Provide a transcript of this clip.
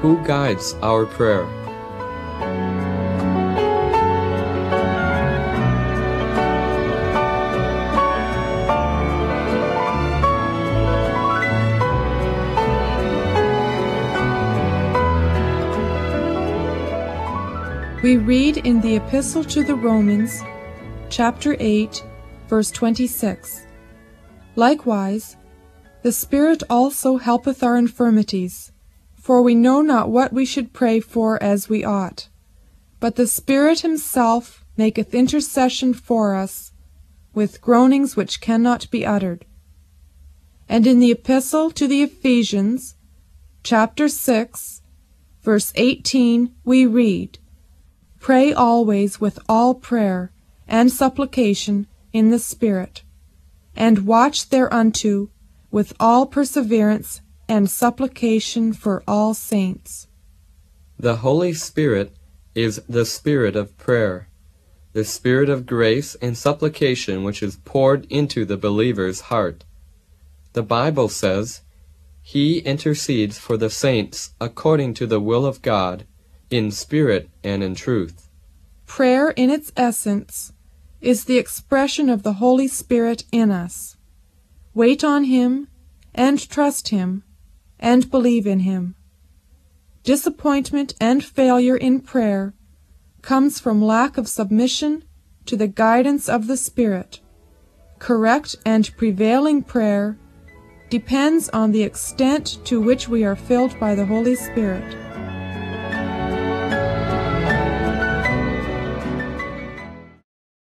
who guides our prayer. We read in the Epistle to the Romans, chapter 8, verse 26, "Likewise, the Spirit also helpeth our infirmities, for we know not what we should pray for as we ought. But the Spirit himself maketh intercession for us, with groanings which cannot be uttered." And in the Epistle to the Ephesians, chapter 6, verse 18, we read, "Pray always with all prayer and supplication in the Spirit, and watch thereunto with all perseverance and supplication for all saints." The Holy Spirit is the Spirit of prayer, the Spirit of grace and supplication which is poured into the believer's heart. The Bible says, "He intercedes for the saints according to the will of God, in spirit and in truth." Prayer in its essence is the expression of the Holy Spirit in us. Wait on Him, and trust Him, and believe in Him. Disappointment and failure in prayer comes from lack of submission to the guidance of the Spirit. Correct and prevailing prayer depends on the extent to which we are filled by the Holy Spirit.